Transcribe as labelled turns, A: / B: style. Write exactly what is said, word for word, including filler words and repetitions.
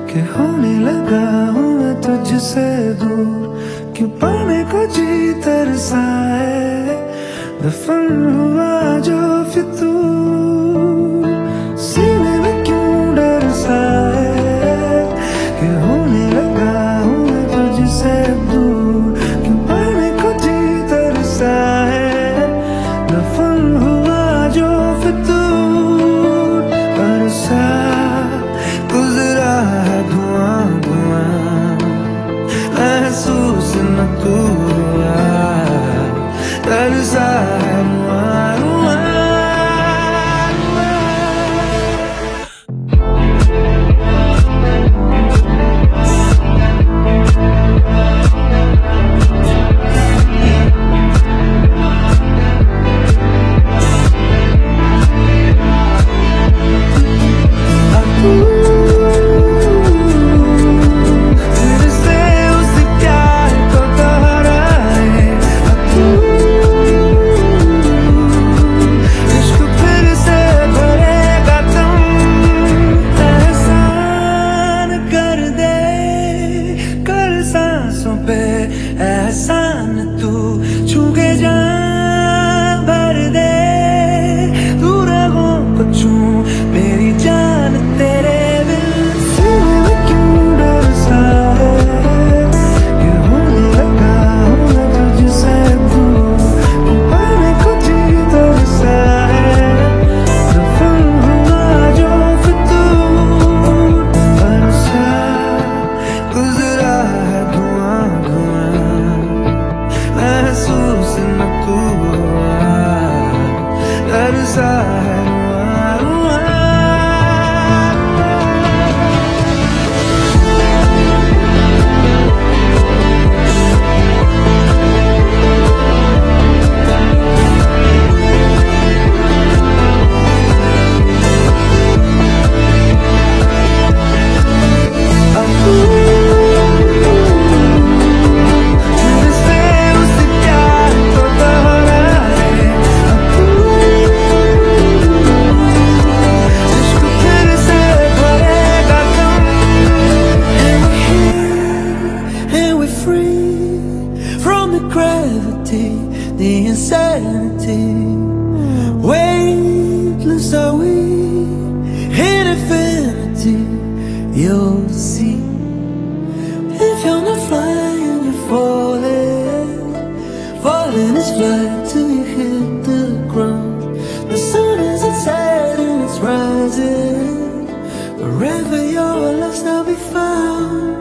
A: कि होने लगा हूँ मैं तुझसे दूर, क्यों पाने को जी तरसा है, दफन हुआ जो फितूर, सीने में क्यों डर सा है, कि होने लगा हूँ मैं तुझसे दूर, क्यों पाने को जी तरसा है, दफन हुआ जो फितूर, बरसा गुजरा है धुआं धुआं, महसूस न तू हुआ, तरसा है रुआं रुआं। एहसान तू छू के जान भर दे, तू रगों को छू मेरी जान तेरे दिल से, क्यों डर सा है, कि होने लगा हूँ मैं तुझसे दूर, पाने को जी तरसा है, दफन हुआ जो फितूर, बरसा गुजरा है धुआं धुआं, महसूस न तू हुआ, तरसा है रुआं रुआं। Gravity, the insanity, weightless are we in infinity. You'll see, if you're not flying, you're falling. Falling is flying till you hit the ground. The sun isn't setting, it's rising. Wherever you're lost, I'll be found.